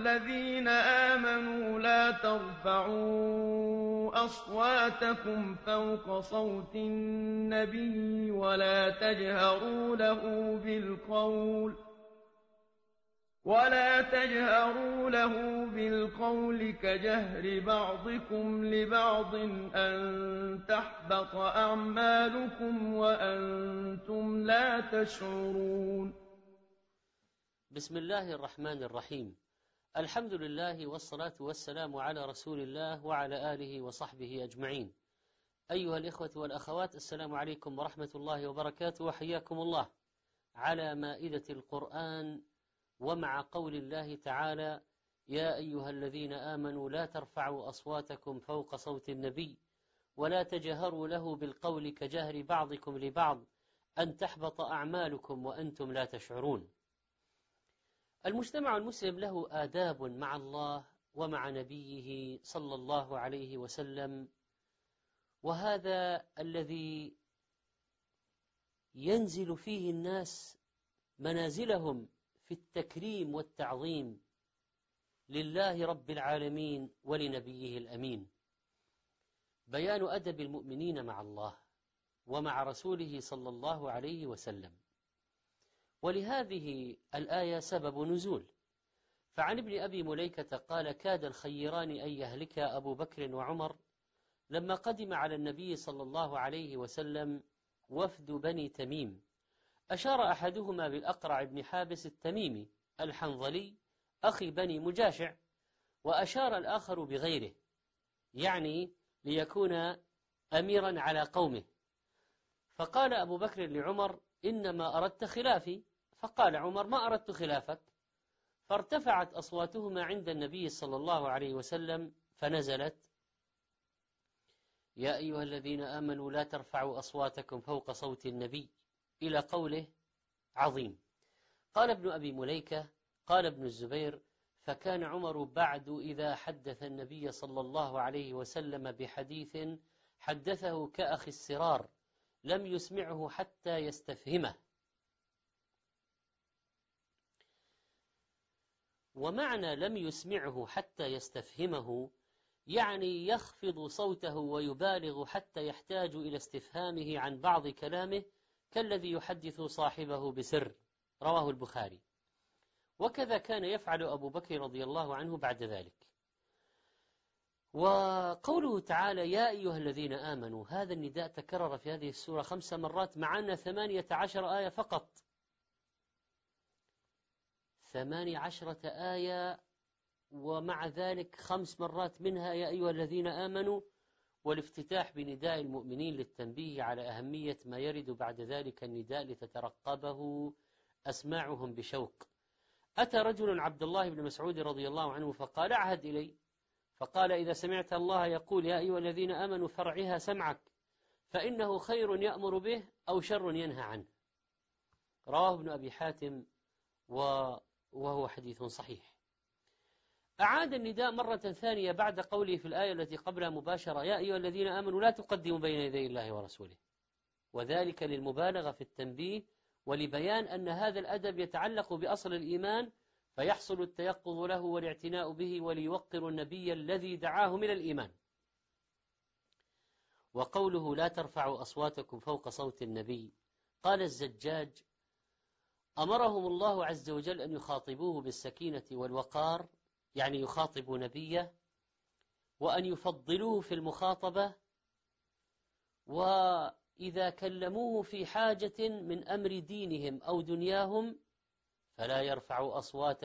الذين آمنوا لا ترفعوا أصواتكم فوق صوت النبي ولا تجهروا له بالقول كجهر بعضكم لبعض أن تحبط أعمالكم وأنتم لا تشعرون. بسم الله الرحمن الرحيم. الحمد لله والصلاة والسلام على رسول الله وعلى آله وصحبه أجمعين. أيها الإخوة والأخوات، السلام عليكم ورحمة الله وبركاته، وحياكم الله على مائدة القرآن ومع قول الله تعالى: يا أيها الذين آمنوا لا ترفعوا أصواتكم فوق صوت النبي ولا تجهروا له بالقول كجهر بعضكم لبعض أن تحبط أعمالكم وأنتم لا تشعرون. المجتمع المسلم له آداب مع الله ومع نبيه صلى الله عليه وسلم، وهذا الذي ينزل فيه الناس منازلهم في التكريم والتعظيم لله رب العالمين ولنبيه الأمين. بيان أدب المؤمنين مع الله ومع رسوله صلى الله عليه وسلم. ولهذه الآية سبب نزول. فعن ابن أبي مليكة قال: كاد الخيران أن يهلك أبو بكر وعمر لما قدم على النبي صلى الله عليه وسلم وفد بني تميم، أشار أحدهما بالأقرع بن حابس التميمي الحنظلي أخي بني مجاشع، وأشار الآخر بغيره، يعني ليكون أميرا على قومه. فقال أبو بكر لعمر: إنما أردت خلافي. فقال عمر: ما أردت خلافك. فارتفعت أصواتهما عند النبي صلى الله عليه وسلم فنزلت: يا أيها الذين آمنوا لا ترفعوا أصواتكم فوق صوت النبي، إلى قوله عظيم. قال ابن أبي مليكة: قال ابن الزبير: فكان عمر بعد إذا حدث النبي صلى الله عليه وسلم بحديث حدثه كأخي السرار لم يسمعه حتى يستفهمه. ومعنى لم يسمعه حتى يستفهمه يعني يخفض صوته ويبالغ حتى يحتاج إلى استفهامه عن بعض كلامه، كالذي يحدث صاحبه بسر. رواه البخاري. وكذا كان يفعل أبو بكر رضي الله عنه بعد ذلك. وقوله تعالى: يا أيها الذين آمنوا، هذا النداء تكرر في هذه السورة 5 مرات، مع أن 18 آية فقط. 18 آية، ومع ذلك 5 مرات منها يا أيها الذين آمنوا، والافتتاح بنداء المؤمنين للتنبيه على أهمية ما يرد بعد ذلك النداء لتترقبه أسماعهم بشوق. أتى رجل عبد الله بن مسعود رضي الله عنه فقال: أعهد إلي. فقال: إذا سمعت الله يقول يا أيها الذين آمنوا فارعها سمعك، فإنه خير يأمر به أو شر ينهى عنه. رواه ابن أبي حاتم وهو حديث صحيح. أعاد النداء مرة ثانية بعد قوله في الآية التي قبلها مباشرة: يا أيها الذين آمنوا لا تقدموا بين يدي الله ورسوله، وذلك للمبالغة في التنبيه ولبيان أن هذا الأدب يتعلق بأصل الإيمان، فيحصل التيقظ له والاعتناء به وليوقر النبي الذي دعاه من الإيمان. وقوله لا ترفعوا أصواتكم فوق صوت النبي، قال الزجاج: أمرهم الله عز وجل أن يخاطبوه بالسكينة والوقار، يعني يخاطبوا نبيه، وأن يفضلوه في المخاطبة، وإذا كلموه في حاجة من أمر دينهم أو دنياهم فلا يرفعوا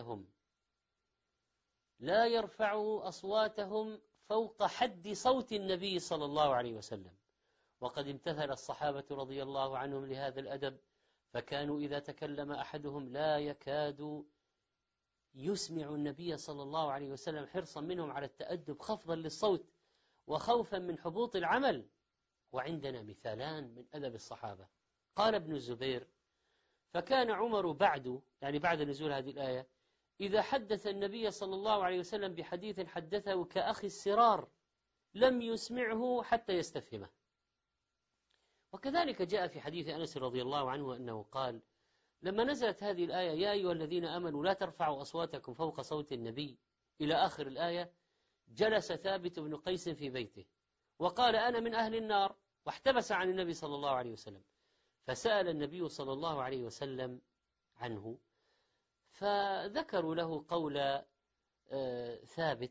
أصواتهم فوق حد صوت النبي صلى الله عليه وسلم. وقد امتثل الصحابة رضي الله عنهم لهذا الأدب، فكانوا إذا تكلم أحدهم لا يكاد يسمع النبي صلى الله عليه وسلم، حرصا منهم على التأدب خفضا للصوت وخوفا من حبوط العمل. وعندنا مثالان من أدب الصحابة. قال ابن الزبير: فكان عمر بعد، يعني بعد نزول هذه الآية، إذا حدث النبي صلى الله عليه وسلم بحديث حدثه كأخي السرار لم يسمعه حتى يستفهمه. وكذلك جاء في حديث أنس رضي الله عنه أنه قال: لما نزلت هذه الآية يا أيها الذين آمنوا لا ترفعوا أصواتكم فوق صوت النبي إلى آخر الآية، جلس ثابت بن قيس في بيته وقال أنا من أهل النار، واحتبس عن النبي صلى الله عليه وسلم، فسأل النبي صلى الله عليه وسلم عنه، فذكروا له قول ثابت،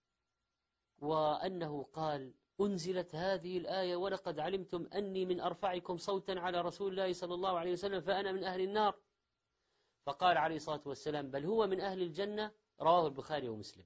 وأنه قال أنزلت هذه الآية ولقد علمتم أني من أرفعكم صوتا على رسول الله صلى الله عليه وسلم فأنا من أهل النار. فقال عليه الصلاة والسلام بل هو من أهل الجنة، رواه البخاري ومسلم.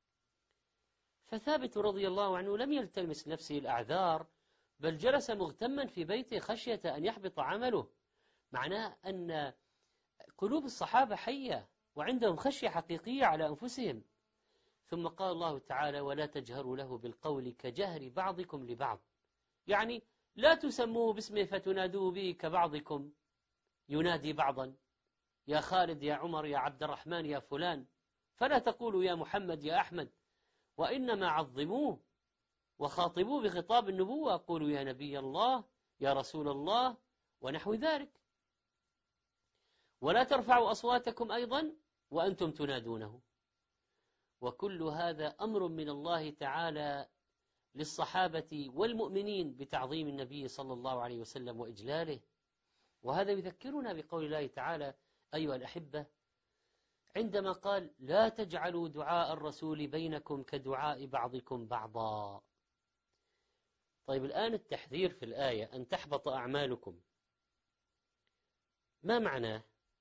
فثابت رضي الله عنه لم يلتمس نفسه الأعذار، بل جلس مغتما في بيته خشية أن يحبط عمله. معناه أن قلوب الصحابة حية وعندهم خشية حقيقية على أنفسهم. ثم قال الله تعالى ولا تجهروا له بالقول كجهر بعضكم لبعض، يعني لا تسموه باسمه فتنادوه به كبعضكم ينادي بعضا، يا خالد يا عمر يا عبد الرحمن يا فلان، فلا تقولوا يا محمد يا أحمد، وإنما عظموه وخاطبوه بخطاب النبوة، قولوا يا نبي الله يا رسول الله ونحو ذلك. ولا ترفعوا أصواتكم أيضا وأنتم تنادونه. وكل هذا أمر من الله تعالى للصحابة والمؤمنين بتعظيم النبي صلى الله عليه وسلم وإجلاله. وهذا يذكرنا بقول الله تعالى أيها الأحبة عندما قال لا تجعلوا دعاء الرسول بينكم كدعاء بعضكم بعضا. طيب الآن التحذير في الآية أن تحبط أعمالكم، ما معناه؟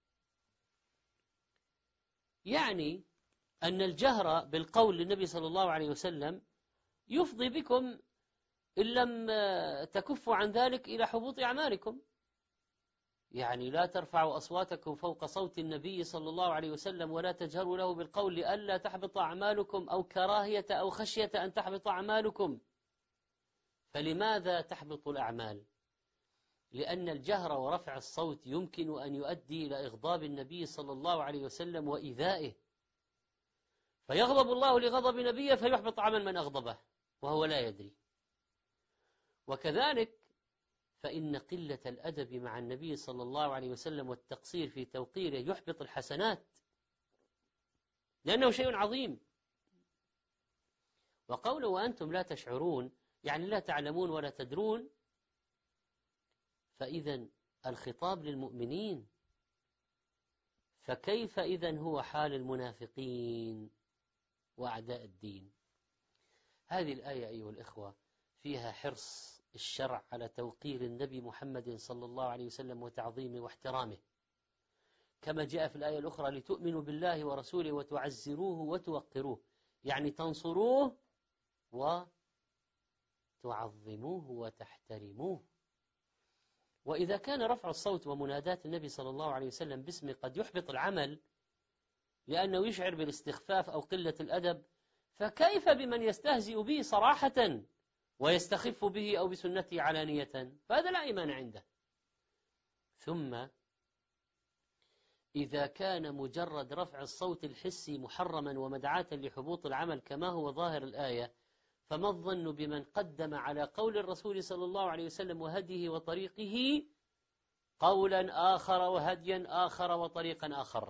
يعني أن الجهر بالقول للنبي صلى الله عليه وسلم يفضي بكم إن لم تكفوا عن ذلك إلى حبوط أعمالكم. يعني لا ترفعوا أصواتكم فوق صوت النبي صلى الله عليه وسلم ولا تجهروا له بالقول لئلا تحبط أعمالكم، أو كراهية أو خشية أن تحبط أعمالكم. فلماذا تحبط الأعمال؟ لأن الجهر ورفع الصوت يمكن أن يؤدي إلى إغضاب النبي صلى الله عليه وسلم وإيذائه، فيغضب الله لغضب نبيه فيحبط عمل من أغضبه وهو لا يدري. وكذلك فإن قلة الأدب مع النبي صلى الله عليه وسلم والتقصير في توقيره يحبط الحسنات، لأنه شيء عظيم. وقوله وأنتم لا تشعرون يعني لا تعلمون ولا تدرون، فإذا الخطاب للمؤمنين، فكيف إذن هو حال المنافقين وأعداء الدين؟ هذه الآية أيها الإخوة فيها حرص الشرع على توقير النبي محمد صلى الله عليه وسلم وتعظيمه واحترامه، كما جاء في الآية الأخرى لتؤمنوا بالله ورسوله وتعزروه وتوقروه، يعني تنصروه وتعظموه وتحترموه. وإذا كان رفع الصوت ومنادات النبي صلى الله عليه وسلم باسمه قد يحبط العمل لأنه يشعر بالاستخفاف أو قلة الأدب، فكيف بمن يستهزئ به صراحة ويستخف به أو بسنته علانية؟ فهذا لا إيمان عنده. ثم إذا كان مجرد رفع الصوت الحسي محرما ومدعاة لحبوط العمل كما هو ظاهر الآية، فما الظن بمن قدم على قول الرسول صلى الله عليه وسلم وهديه وطريقه قولا آخر وهديا آخر وطريقا آخر؟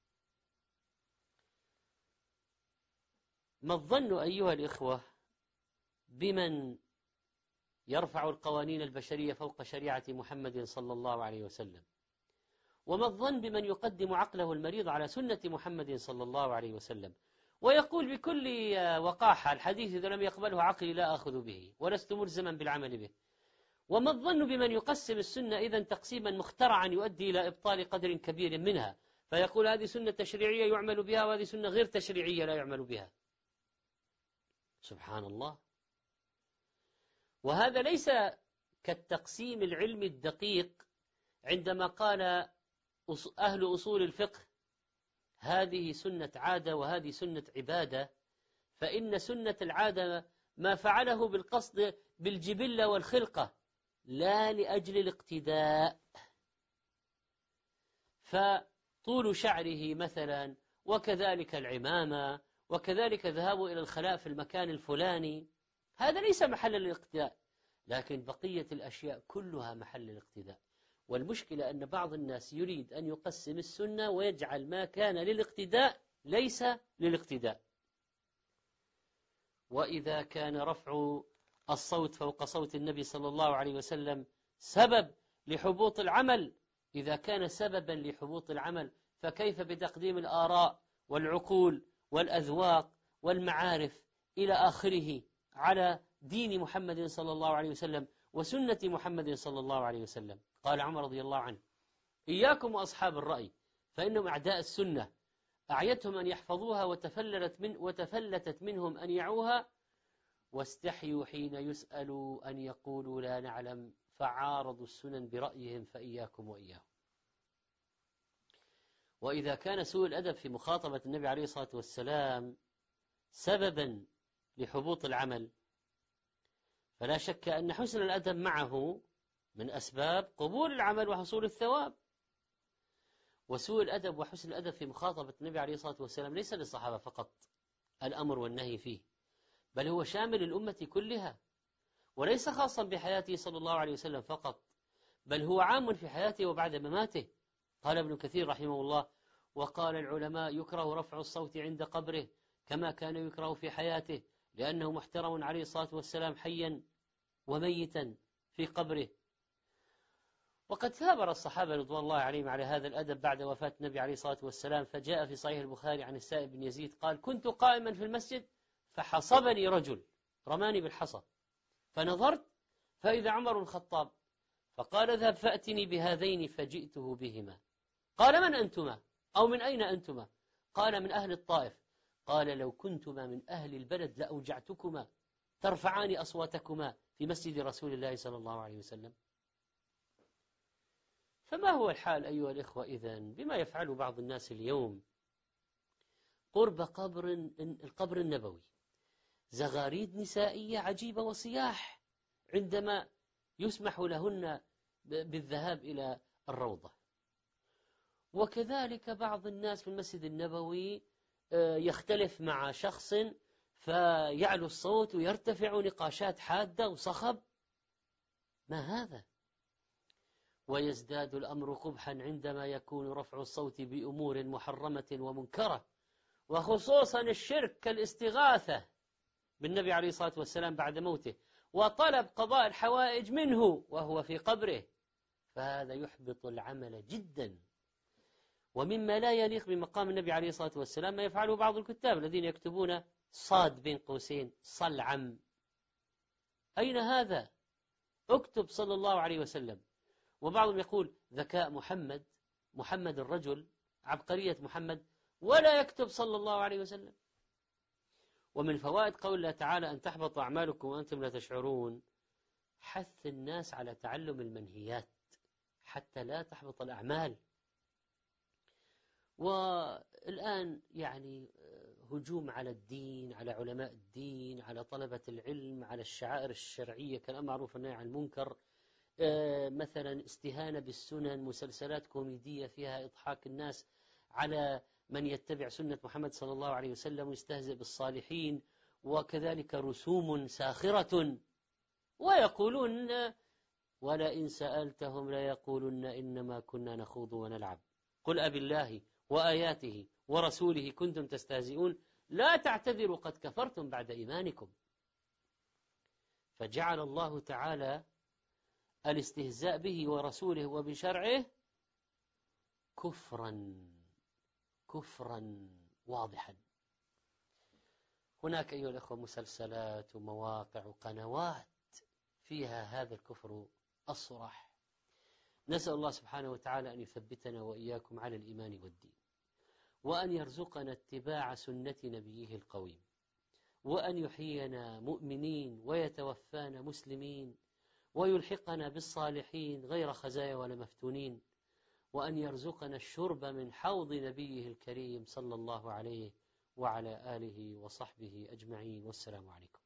ما الظن أيها الإخوة بمن يرفع القوانين البشرية فوق شريعة محمد صلى الله عليه وسلم؟ وما الظن بمن يقدم عقله المريض على سنة محمد صلى الله عليه وسلم ويقول بكل وقاحة الحديث إذا لم يقبله عقلي لا أخذ به ولست ملزما بالعمل به؟ وما الظن بمن يقسم السنة إذن تقسيما مخترعا يؤدي إلى إبطال قدر كبير منها، فيقول هذه سنة تشريعية يعمل بها وهذه سنة غير تشريعية لا يعمل بها؟ سبحان الله. وهذا ليس كالتقسيم العلمي الدقيق عندما قال أهل أصول الفقه هذه سنة عادة وهذه سنة عبادة، فإن سنة العادة ما فعله بالقصد بالجبلة والخلقة لا لأجل الاقتداء، فطول شعره مثلا، وكذلك العمامة، وكذلك ذهابه إلى الخلاء في المكان الفلاني، هذا ليس محل الاقتداء، لكن بقية الأشياء كلها محل الاقتداء. والمشكلة أن بعض الناس يريد أن يقسم السنة ويجعل ما كان للاقتداء ليس للاقتداء. وإذا كان رفع الصوت فوق صوت النبي صلى الله عليه وسلم سبب لحبوط العمل، إذا كان سببا لحبوط العمل فكيف بتقديم الآراء والعقول والأذواق والمعارف إلى آخره على دين محمد صلى الله عليه وسلم وسنة محمد صلى الله عليه وسلم؟ قال عمر رضي الله عنه: إياكم وأصحاب الرأي فإنهم أعداء السنة، أعيتهم أن يحفظوها وتفلتت منهم أن يعوها، واستحيوا حين يسألوا أن يقولوا لا نعلم، فعارضوا السنن برأيهم، فإياكم وإياهم. وإذا كان سوء الأدب في مخاطبة النبي عليه الصلاة والسلام سببا لحبوط العمل، فلا شك أن حسن الأدب معه من أسباب قبول العمل وحصول الثواب. وسوء الأدب وحسن الأدب في مخاطبة النبي عليه الصلاة والسلام ليس للصحابة فقط الأمر والنهي فيه، بل هو شامل الأمة كلها، وليس خاصا بحياته صلى الله عليه وسلم فقط، بل هو عام في حياته وبعد مماته. قال ابن كثير رحمه الله: وقال العلماء يكره رفع الصوت عند قبره كما كان يكره في حياته، لأنه محترم عليه الصلاة والسلام حيا وميتا في قبره. وقد ثابر الصحابة رضوان الله عليهم على هذا الأدب بعد وفاة النبي عليه الصلاة والسلام، فجاء في صحيح البخاري عن السائب بن يزيد قال: كنت قائما في المسجد فحصبني رجل، رماني بالحصى، فنظرت فإذا عمر الخطاب، فقال: اذهب فأتني بهذين، فجئته بهما. قال: من أنتما؟ أو من أين أنتما؟ قال: من أهل الطائف. قال: لو كنتما من أهل البلد لأوجعتكما، ترفعان أصواتكما في مسجد رسول الله صلى الله عليه وسلم. فما هو الحال أيها الإخوة إذن بما يفعله بعض الناس اليوم قرب القبر النبوي؟ زغاريد نسائية عجيبة وصياح عندما يسمح لهن بالذهاب إلى الروضة. وكذلك بعض الناس في المسجد النبوي يختلف مع شخص فيعلو الصوت ويرتفع نقاشات حادة وصخب. ما هذا؟ ويزداد الأمر قبحا عندما يكون رفع الصوت بأمور محرمة ومنكرة، وخصوصا الشرك كالاستغاثة بالنبي عليه الصلاة والسلام بعد موته وطلب قضاء الحوائج منه وهو في قبره، فهذا يحبط العمل جدا. ومما لا يليق بمقام النبي عليه الصلاة والسلام ما يفعله بعض الكتاب الذين يكتبون صاد بين قوسين صلعم. أين هذا؟ اكتب صلى الله عليه وسلم. وبعضهم يقول ذكاء محمد الرجل، عبقرية محمد، ولا يكتب صلى الله عليه وسلم. ومن فوائد قول الله تعالى أن تحبط أعمالكم وأنتم لا تشعرون حث الناس على تعلم المنهيات حتى لا تحبط الأعمال. والآن يعني هجوم على الدين، على علماء الدين، على طلبة العلم، على الشعائر الشرعية كالأمر معروف والنهي عن المنكر، مثلا استهانة بالسنن، مسلسلات كوميدية فيها إضحاك الناس على من يتبع سنة محمد صلى الله عليه وسلم ويستهزئ بالصالحين، وكذلك رسوم ساخرة، ويقولون ولئن سألتهم ليقولن إنما كنا نخوض ونلعب قل أبي الله وآياته ورسوله كنتم تستهزئون لا تعتذروا قد كفرتم بعد إيمانكم. فجعل الله تعالى الاستهزاء به ورسوله وبشرعه كفرا واضحا. هناك أيها الأخوة مسلسلات ومواقع وقنوات فيها هذا الكفر الصراح. نسأل الله سبحانه وتعالى أن يثبتنا وإياكم على الإيمان والدين، وأن يرزقنا اتباع سنة نبيه القويم، وأن يحيينا مؤمنين ويتوفانا مسلمين، ويلحقنا بالصالحين غير خزايا ولا مفتونين، وأن يرزقنا الشرب من حوض نبيه الكريم صلى الله عليه وعلى آله وصحبه أجمعين. والسلام عليكم.